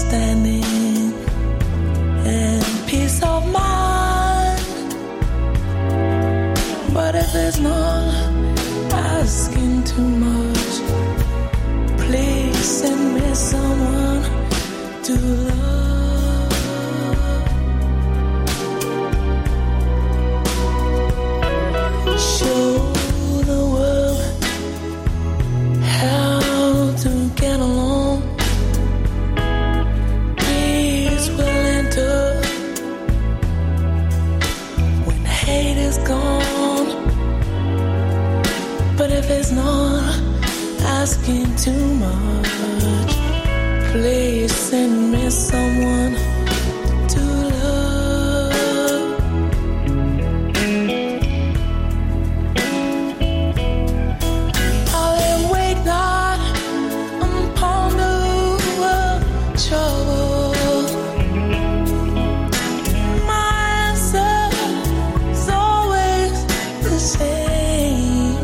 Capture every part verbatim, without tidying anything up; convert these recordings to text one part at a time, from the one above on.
understanding and peace of mind. But if it's not asking too much, please send me someone to love. Show the world how to get along. Peace will enter when hate is gone. But if it's not asking too much, please send me someone to love. I'll lay awake night and ponder over trouble. My answer is always the same.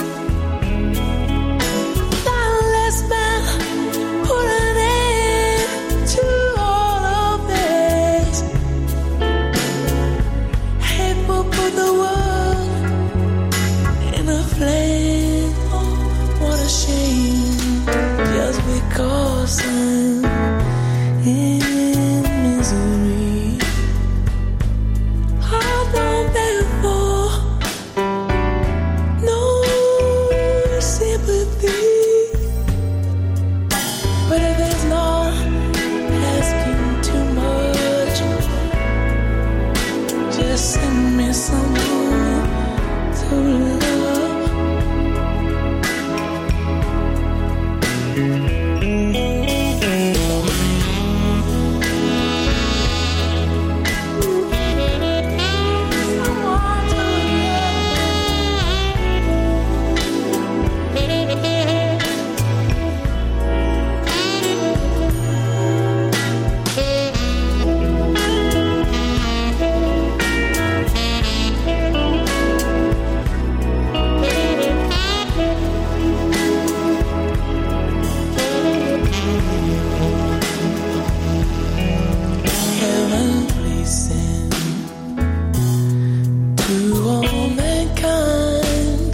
That less man put an end to all of this. Hate will put the world in a flame. Oh, what a shame. Just because I'm in misery, I don't beg for no sympathy. But if it's not asking too much, just send me someone to love. Someone to Heaven, please send to all mankind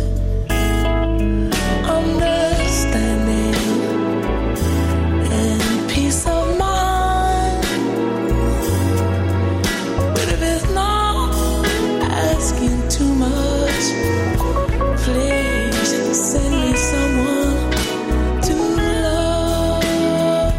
understanding and peace of mind. But if it's not asking too much, please send me someone to love.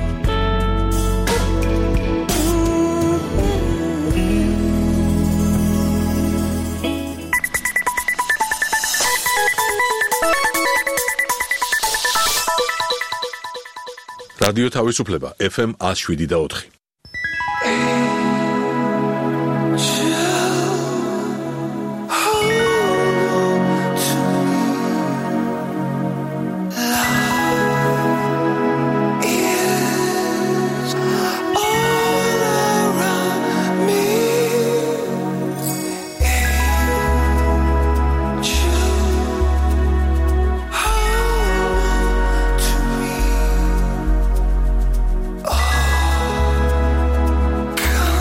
რადიო თავისუფლება ეფ ემ one oh seven და four. Come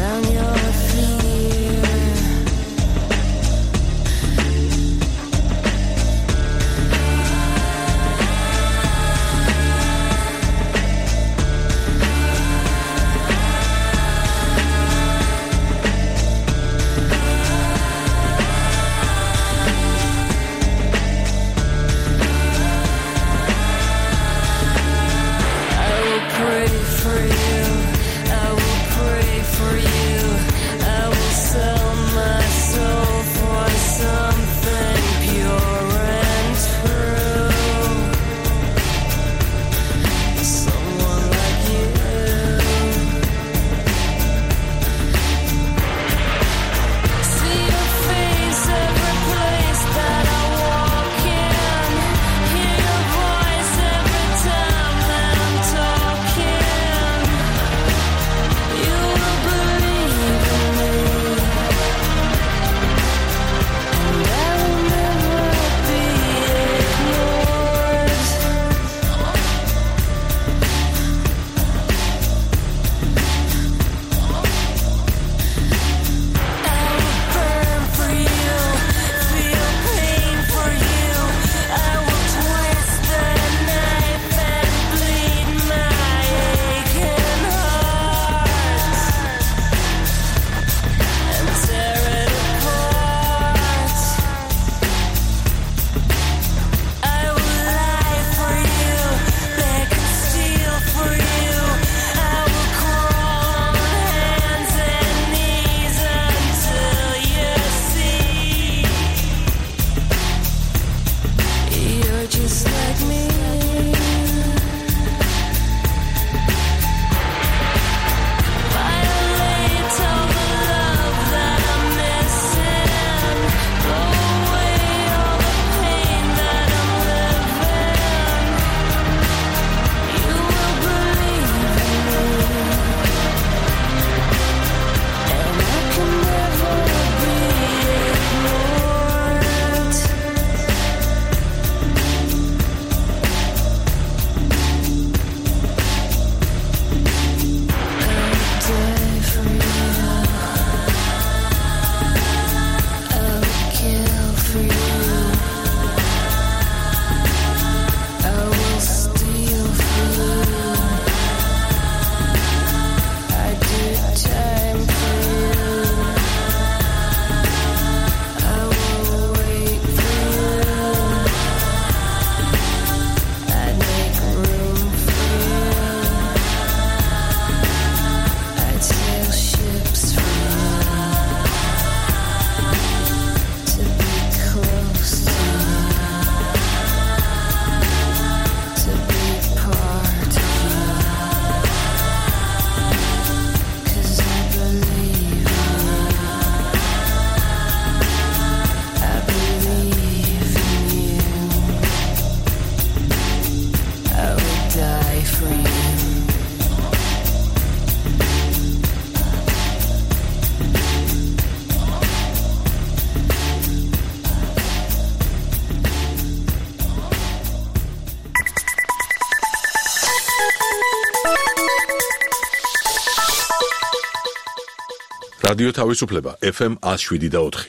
რადიო თავისუფლება ეფ ემ one oh seven და four.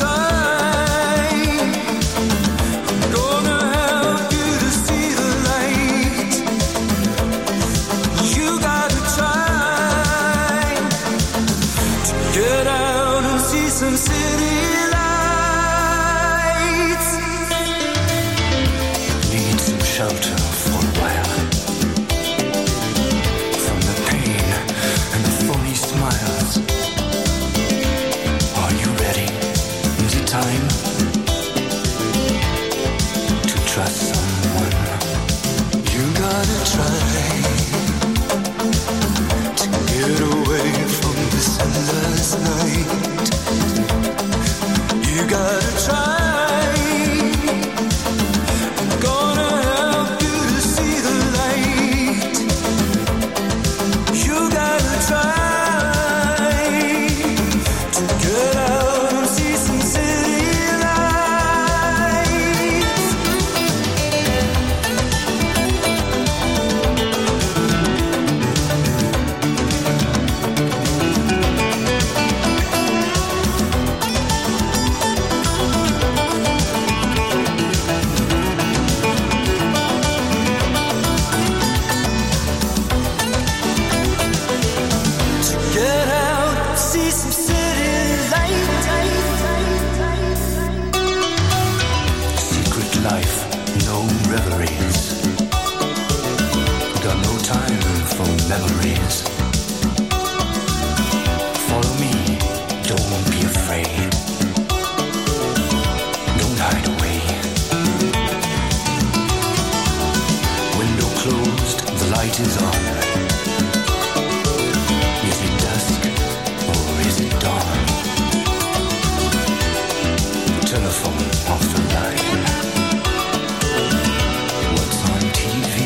Gonna help you to see the light. shelter for a while from the pain and the phony smiles. Are you ready? Is it time to trust someone? You gotta try to get away from this endless night. You gotta try. Memories. Follow me, don't be afraid. Don't hide away. Window closed, the light is on. Is it dusk or is it dawn? Telephone off the line. What's on T V?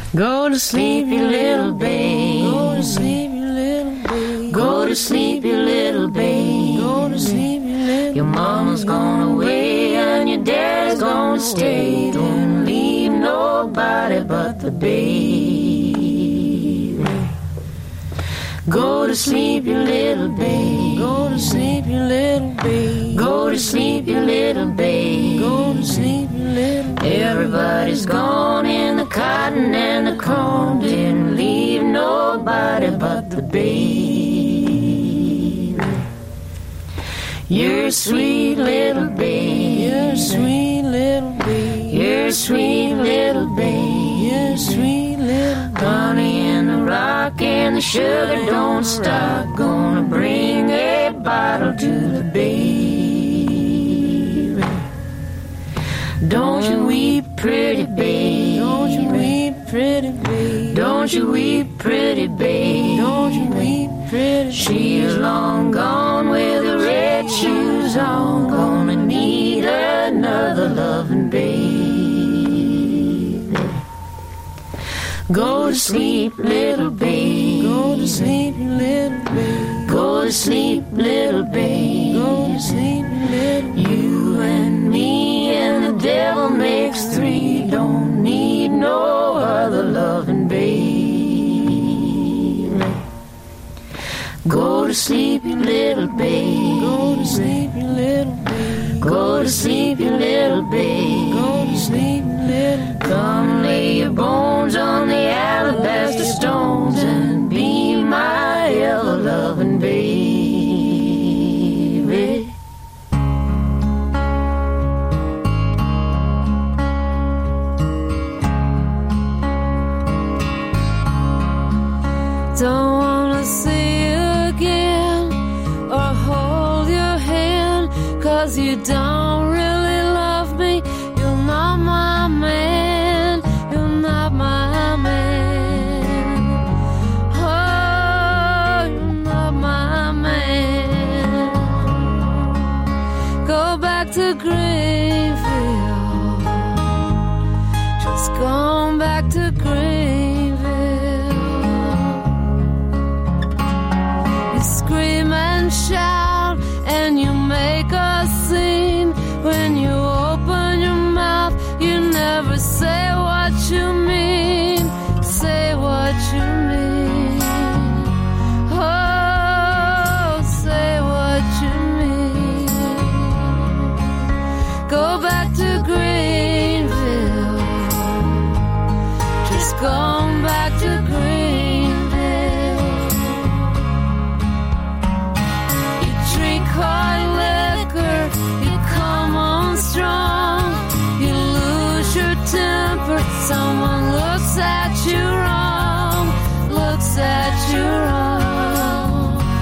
Go to sleep, you little babe. Go to sleep, you little babe. Go to sleep, you little babe. Go to sleep, you little. Your mama's gone away and your dad's gonna stay. Don't leave nobody but the baby. Go to sleep, you little babe. Go to sleep, you little babe. Go to sleep, you little babe. Go to sleep, you little babe. Everybody's gone in the cotton and the corn. Didn't leave nobody but the baby. You're a sweet little babe. You're a sweet little babe. You're a sweet little babe. You're a sweet little babe. Honey in the rock and the sugar don't stop. Gonna bring a bottle to the baby. Don't you weep, pretty babe. Don't you weep, pretty babe. Don't you weep, pretty babe. Don't you weep, pretty babe. She's long gone with the red shoes on. Gonna need another loving baby. Go to sleep, little babe. Go to sleep, little babe. Go to sleep, little babe. Go to sleep, little babe. You and me and the devil makes three. Don't need no other loving babe. Go to sleep, you little babe. Go to sleep, you little babe. Go to sleep, you little babe. Go to sleep, you little babe. Come lay your bones on the alabaster stones and be my ever-loving baby. Don't wanna see you again or hold your hand, 'cause you don't really love me. You're not my man, you're not my man. Oh, you're not my man. Go back to Greenville, just going back to Greenville. You scream and shout and you make a scene. When you open your mouth, you never say what you mean. Say what you mean. Oh, say what you mean. Go back to Greenville, just going back to Greenville. You drink hard liquor, you come on strong, you lose your temper. Someone looks at you wrong, looks at you wrong.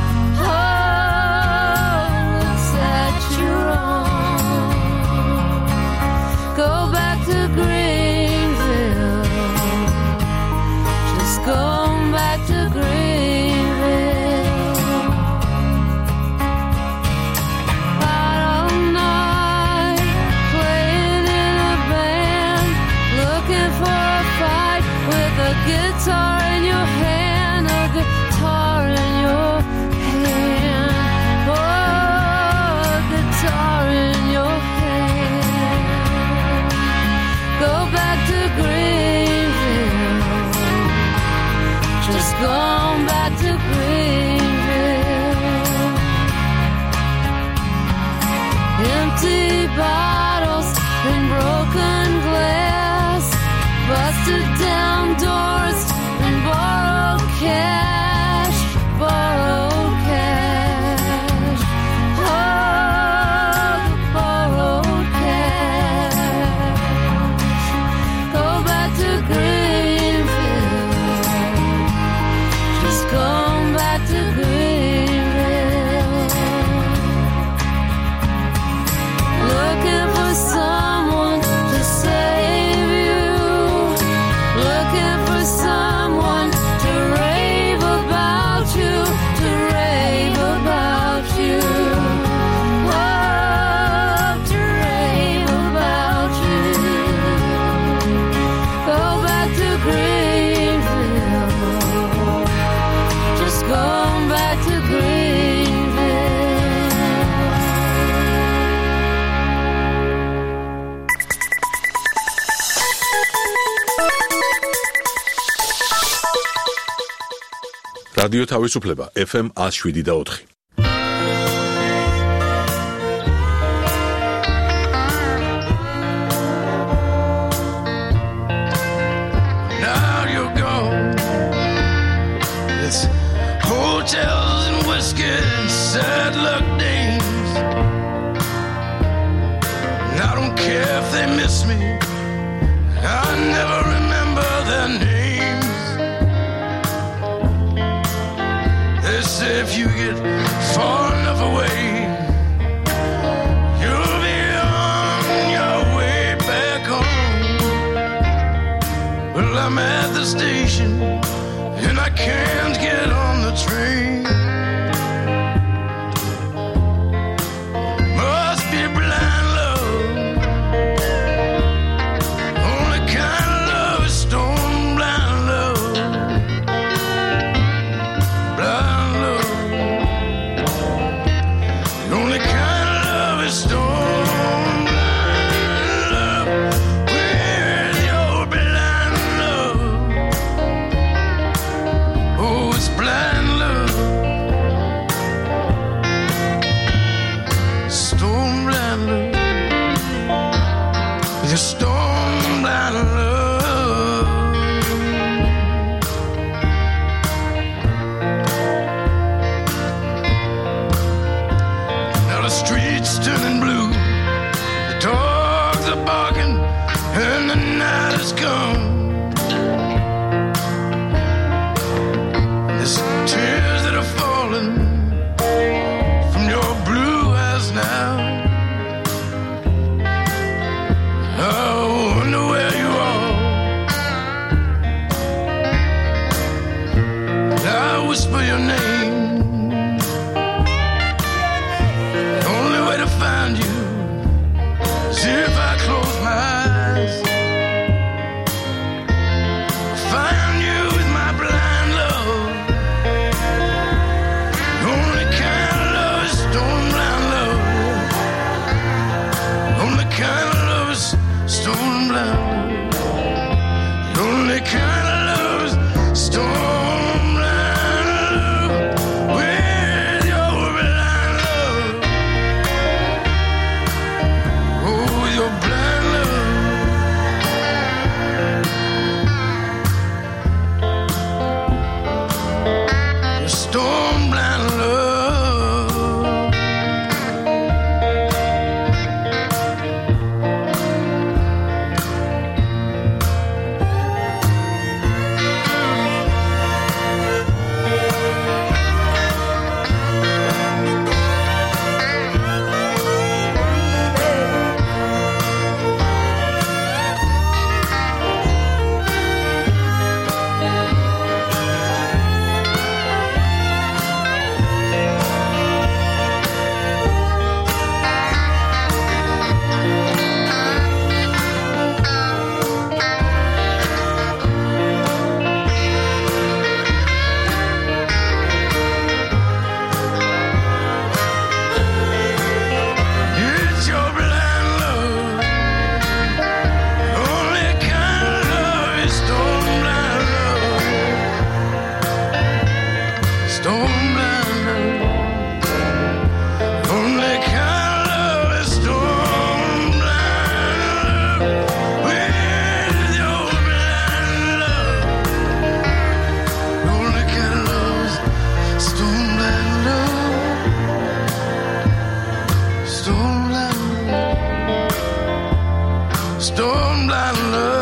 Oh, looks at you wrong. Go back to Greenville, რადიო თავისუფლება ეფ ემ one oh seven და four. Now you're gone. It's hotels and whiskey and sad luck days. And I don't care if they miss me. I never remember their names. They say if you get far enough away, you'll be on your way back home. Well, I'm at the station and I can't get on the train. Must be blind love. Only kind of love is stone blind love. Blind love. The only kind of love is stone blind love. With your blind love. Oh, it's blind love. Stone blind love. Your stone blind love. Now the streets turning blue, the dogs are barking, and the night has come. There's tears that are falling from your blue eyes now. I wonder where you are. I whisper your name. The only way to find you is if I close my eyes. Find you with my blind love. The only kind of love is stone blind love. The only kind of love is stone blind love. The only kind of love is stone blind love. With your blind love. Oh, with your blind love. Your stone blind love. It's your blind love. Only kind of love is stone blind love. Stone blind love. Only kind of love is stone blind love. With your blind love. Only kind of love is stone blind love. Stone blind love. Stone blind love.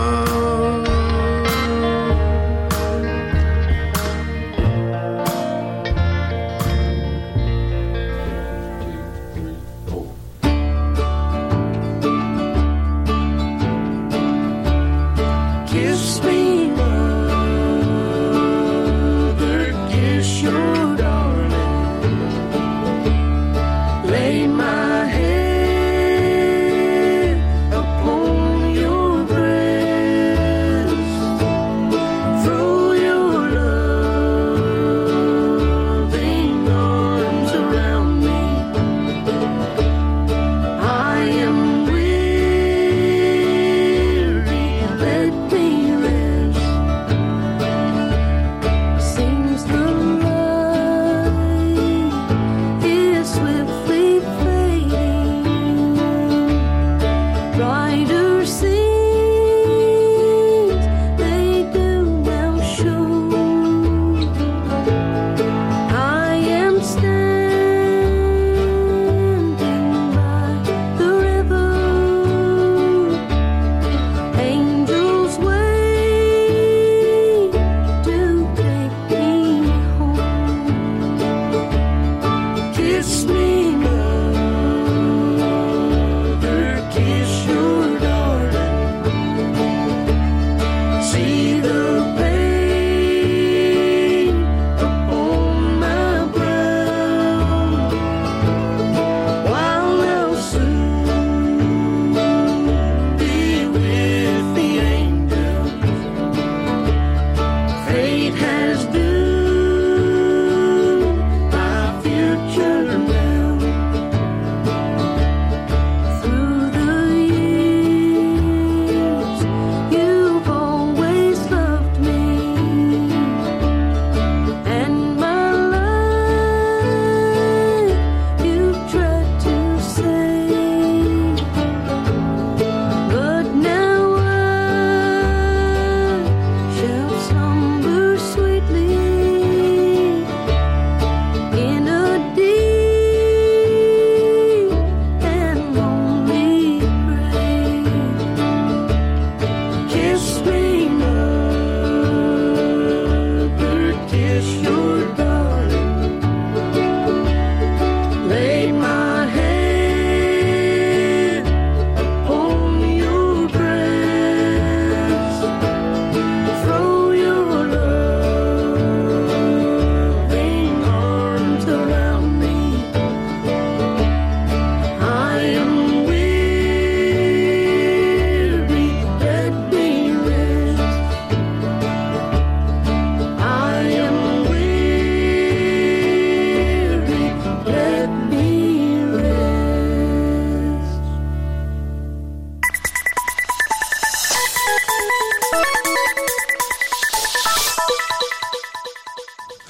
Kiss me, mother, kiss your darling. Lay my head upon your breast.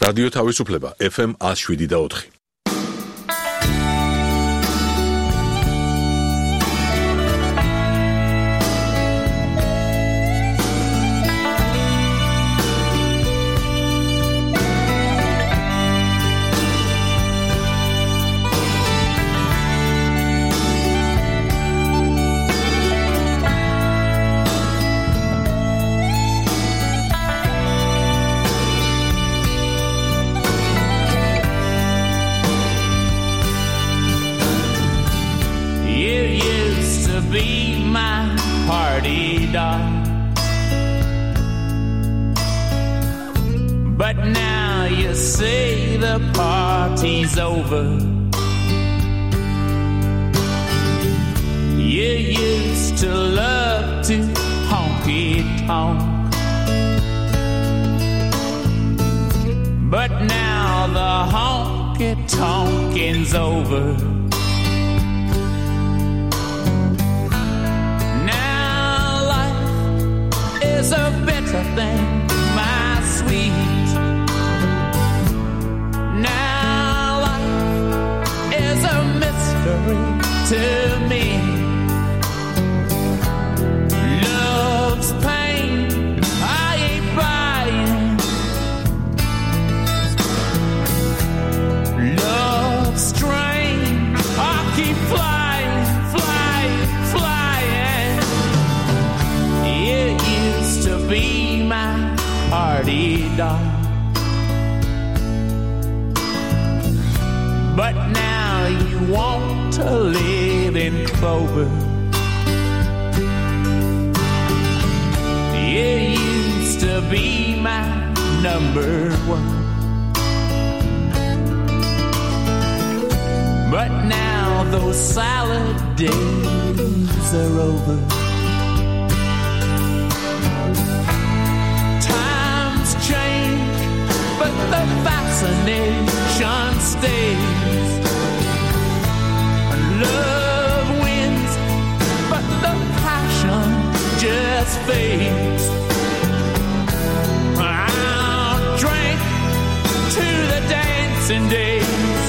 რადიო თავისუფლება ეფ ემ one oh seven და four. But now you say the party's over. You used to love to honky-tonk, but now the honky-tonking's over. Now life is a better thing, my sweet. To me, love's pain, I ain't buying. Love's strain, I keep flying, flying, flying. It used to be my party doll, but now you want to live in clover. You used to be my number one, but now those salad days are over. Times change, but the fascination stays. Love wins, but the passion just fades. I'll drink to the dancing days.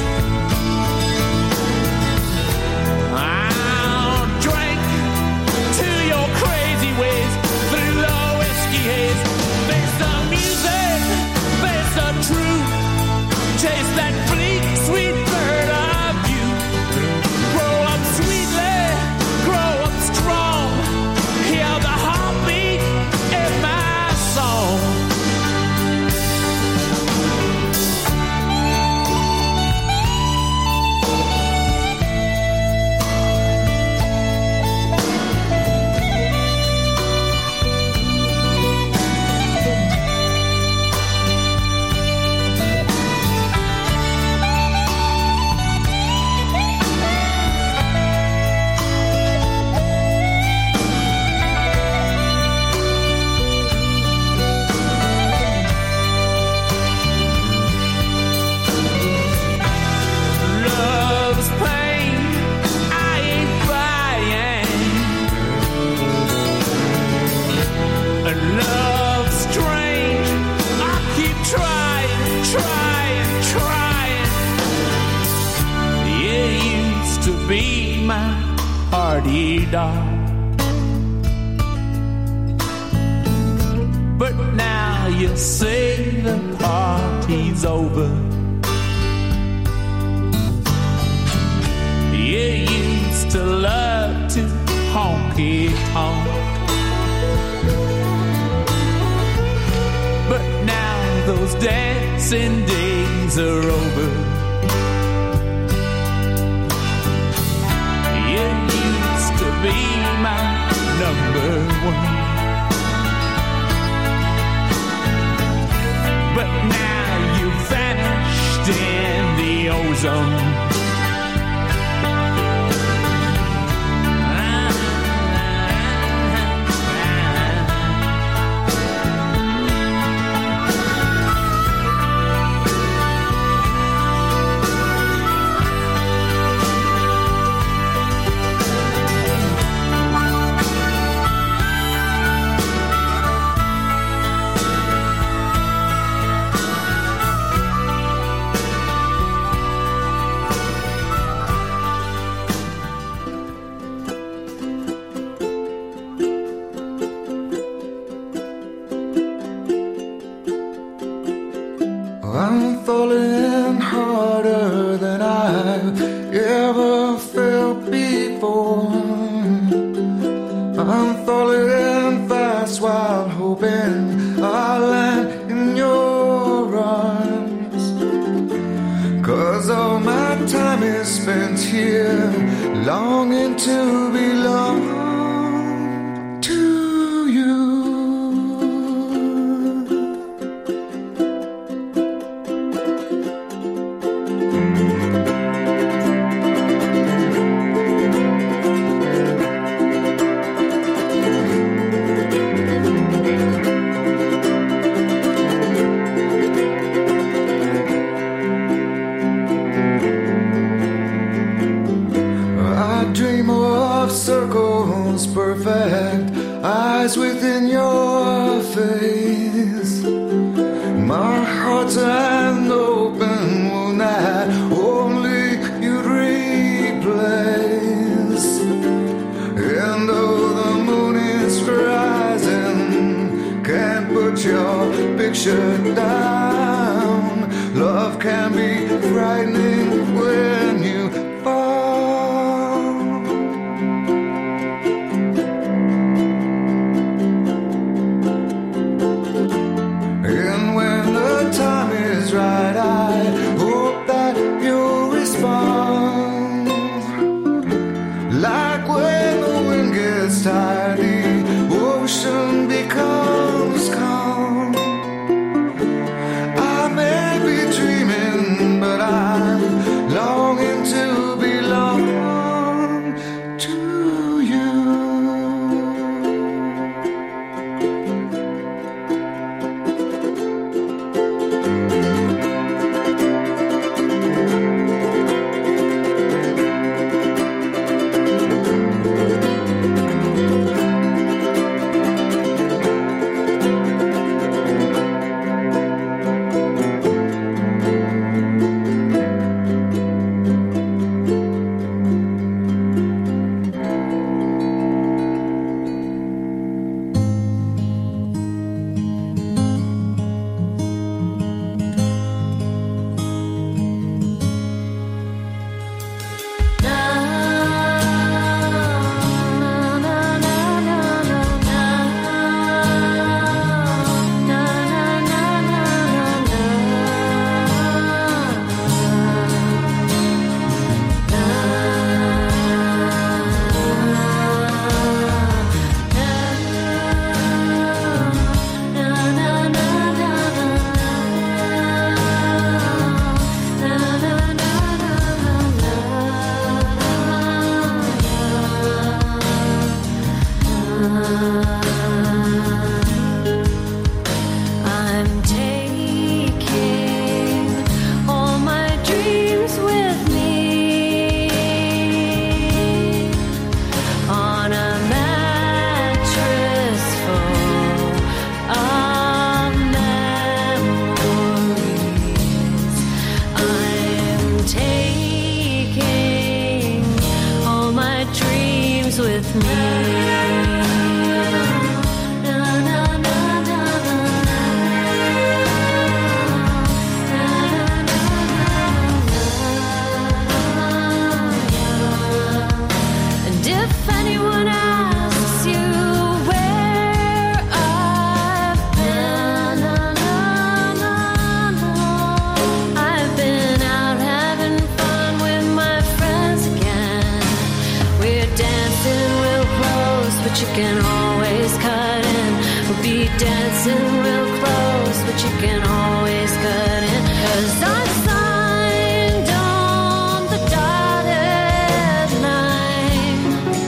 I'll drink to your crazy ways through the whiskey haze. Face the music, face the truth. Taste that bleak, sweet bird of you. Grow up sweetly, grow up strong. Hear the heartbeat in my song. But now you say the party's over. You used to love to honky-tonk, but now those dancing days are over. You used to be my number one, but now you vanished in the ozone. most perfect eyes within your face. My heart's an open wound that only you'd replace. And though the moon is rising, can't put your picture down. Love can be frightening when you fall. And when the time is right, I hope that you'll respond. Like when the wind gets tired, the ocean becomes calm. I may be dreaming, but I'm longing to belong to you. I'm taking all my dreams with me on a mattress full of memories. I'm taking all my dreams with me. And if anyone asks you where I've been, I've been out having fun with my friends again. We're dancing real close, but you can always cut in. We'll be dancing real close, but you can always cut in. 'Cause I signed on the dotted line,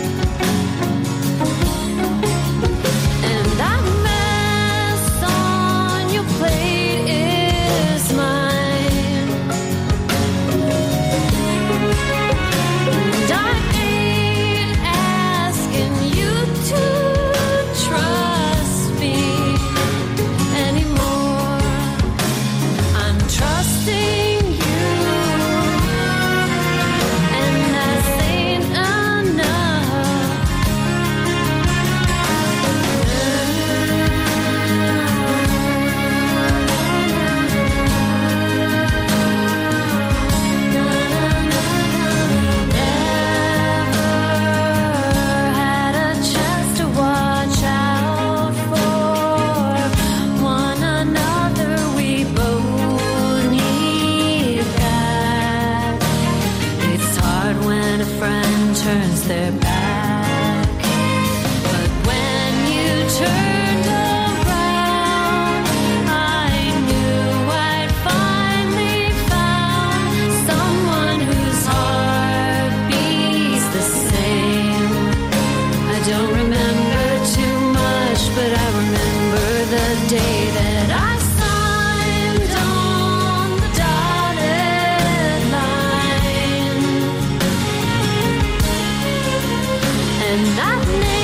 and that mess on your plate is mine. And I ain't asking you to trust me anymore. I'm trusting you, and that ain't had a chance to watch out for one another. We both need that. It's hard when a friend turns their back, but when you turned around, I knew I'd finally found someone whose heart beats the same. I don't remember too much, but I remember the day that I signed on the dotted line. And that name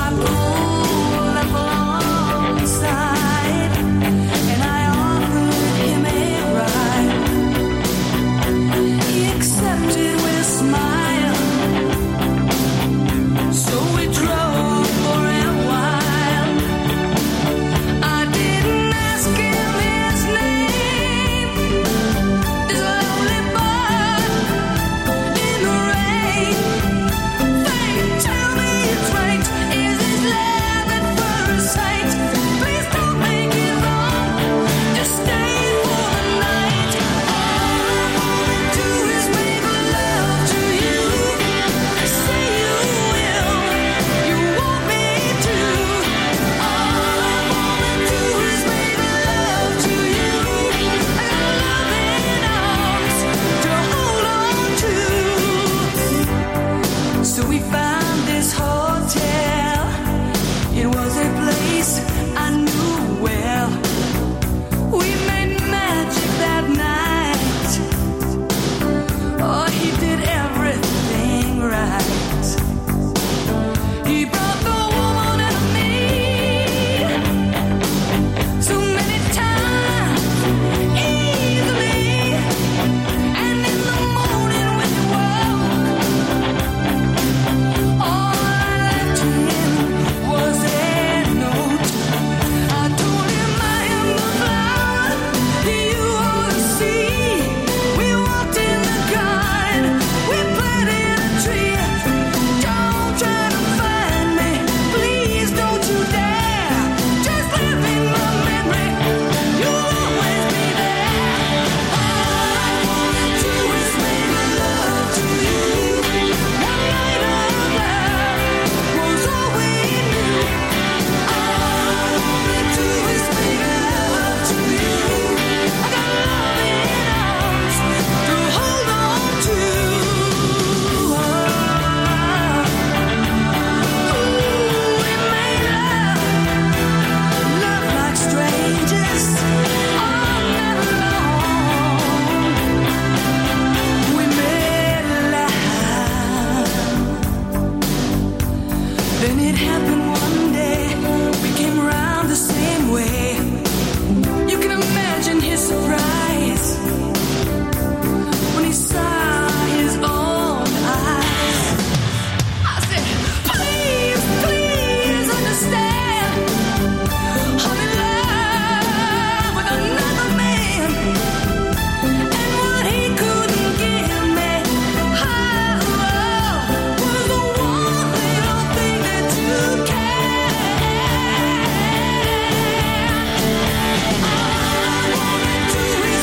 To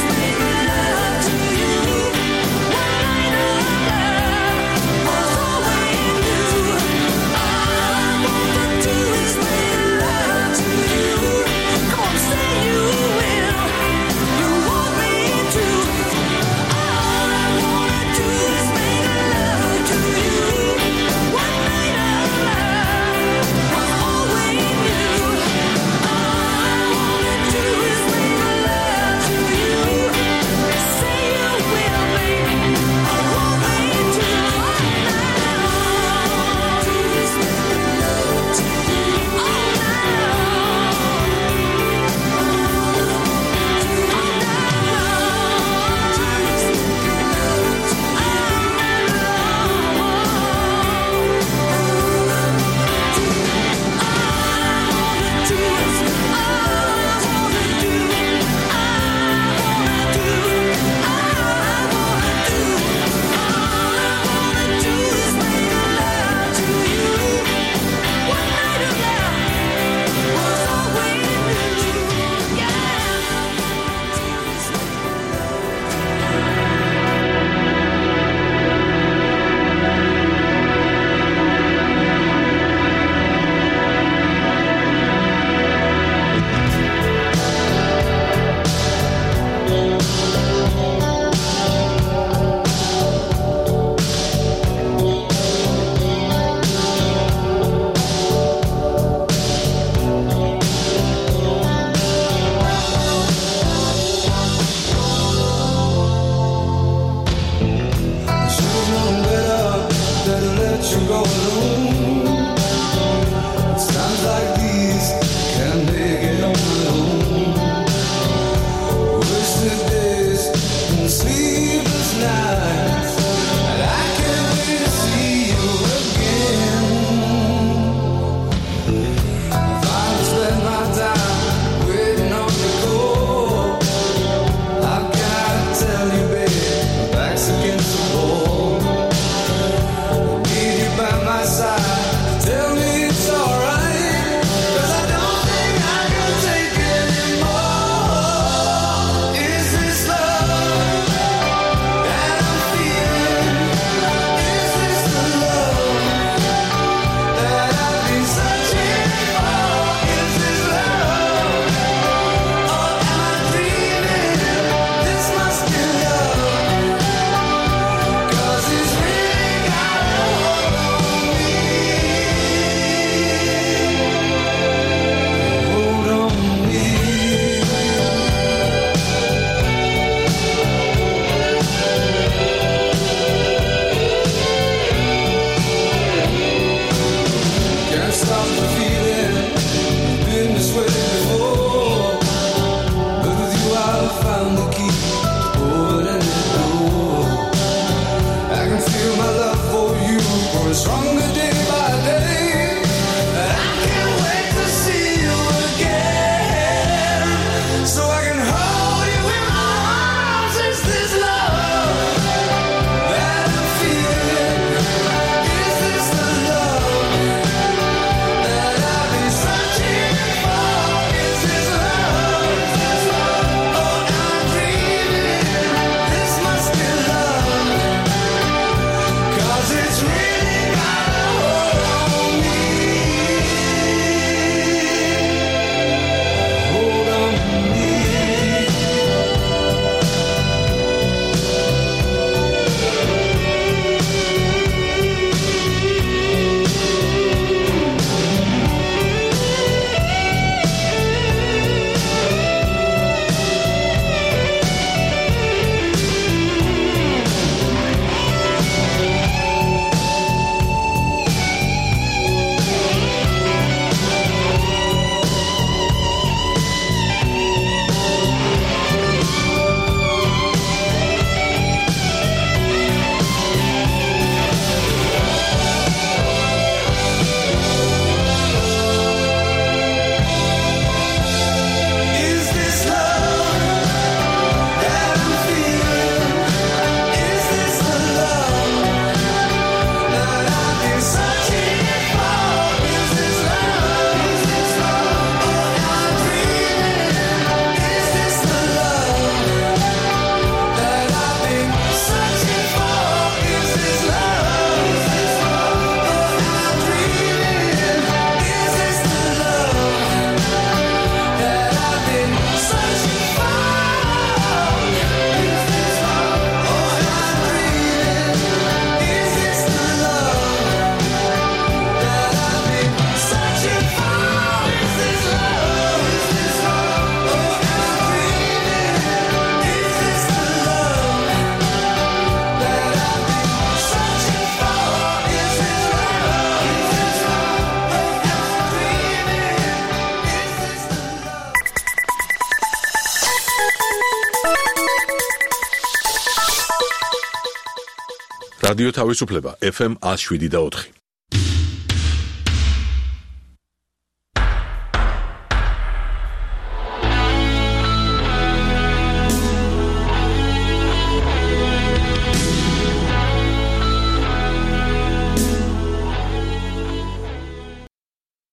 რადიო თავისუფლება, ეფ ემ one oh seven point four.